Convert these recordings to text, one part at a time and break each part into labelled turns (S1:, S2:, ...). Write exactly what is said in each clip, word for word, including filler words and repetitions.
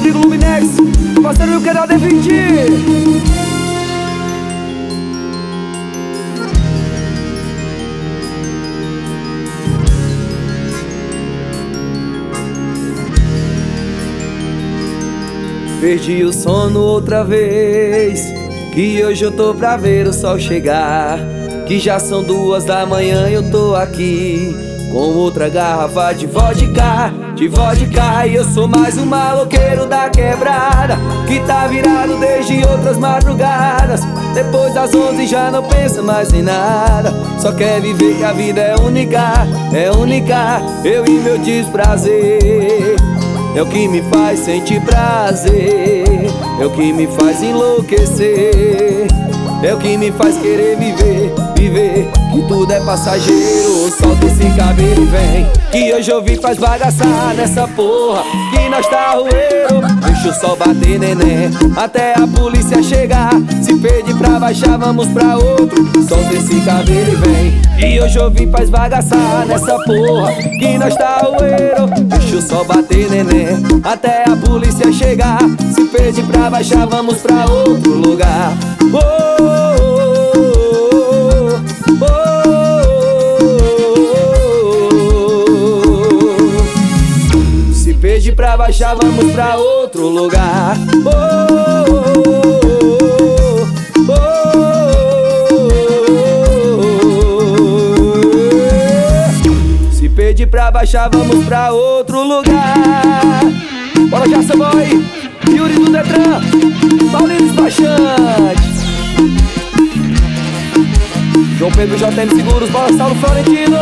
S1: Rodrigo Luminex, parceiro do canal Defendi. Perdi o sono outra vez, que hoje eu tô pra ver o sol chegar. Que já são duas da manhã e eu tô aqui com outra garrafa de vodka, de vodka. E eu sou mais um maloqueiro da quebrada, que tá virado desde outras madrugadas. Depois das onze já não pensa mais em nada, só quer viver que a vida é única, é única. Eu e meu desprazer é o que me faz sentir prazer, é o que me faz enlouquecer, é o que me faz querer viver, viver, que tudo é passageiro. Solta esse cabelo e vem, que hoje eu vim faz bagaçar nessa porra, que nós tá roeiro. Deixa o sol bater, neném, até a polícia chegar. Se pedir pra baixar, vamos pra outro. Solta esse cabelo e vem, que hoje eu vim faz bagaçar nessa porra, que nós tá roeiro. Deixa o sol bater, neném, até a polícia chegar. Se pedir pra baixar, vamos pra outro lugar. Oh, oh, oh. Se pedir pra baixar, vamos pra outro lugar. Oh, oh, oh. Se pedir pra baixar, vamos pra outro lugar. Bora já, Saboy, Yuri do Detran, Paulinho Despachante, João Pedro J M Seguros, bora Saulo Florentino.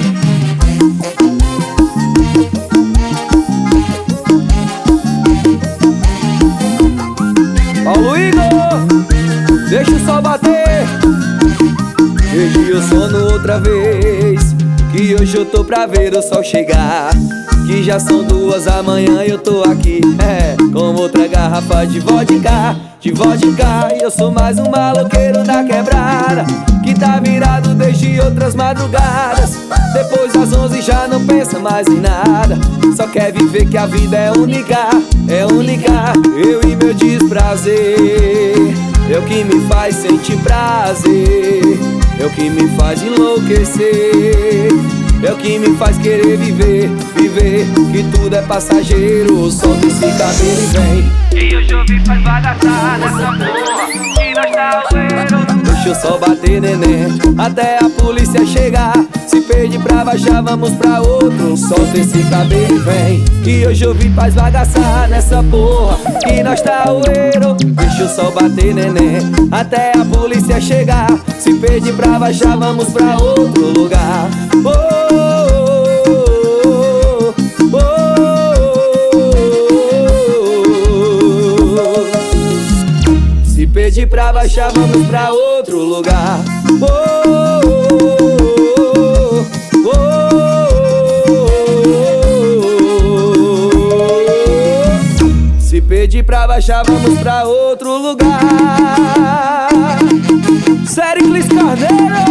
S1: Paulo Igor, deixa o sol bater. Perdi o sono outra vez, que hoje eu tô pra ver o sol chegar. Que já são duas da manhã e eu tô aqui, é, com outra garrafa de vodka, de vodka. E eu sou mais um maloqueiro da quebrada, que tá virado desde outras madrugadas. Depois das onze já não pensa mais em nada, só quer viver que a vida é única, é única. Eu e meu desprazer é o que me faz sentir prazer, é o que me faz enlouquecer, é o que me faz querer viver, viver, que tudo é passageiro. Solta esse cabelo e vem,
S2: que hoje eu vim faz bagaçar nessa porra, que nós tá roeiro.
S1: Deixa o sol bater, neném, até a polícia chegar. Se pedir pra baixar, vamos pra outro. Solta esse cabelo e vem, que hoje eu vim faz bagaçar nessa porra, que nós tá roeiro. Deixa o sol bater, neném, até a polícia chegar. Se pedir pra baixar, vamos pra outro lugar. Oh, oh, oh, oh. Se pedir pra baixar, vamos pra outro lugar. Oh, oh, oh. Se pedir pra baixar, vamos pra outro lugar. Sériclis Carneiro,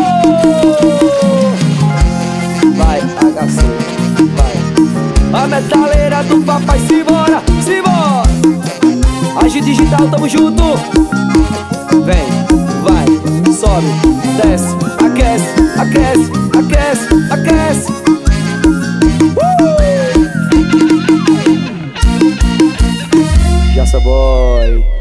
S1: vai, H C, vai. A metaleira do papai, simbora, simbora. Age Digital, tamo junto. Vem, vai, sobe, desce, aquece, aquece, aquece, aquece. Uh! Já Saboy.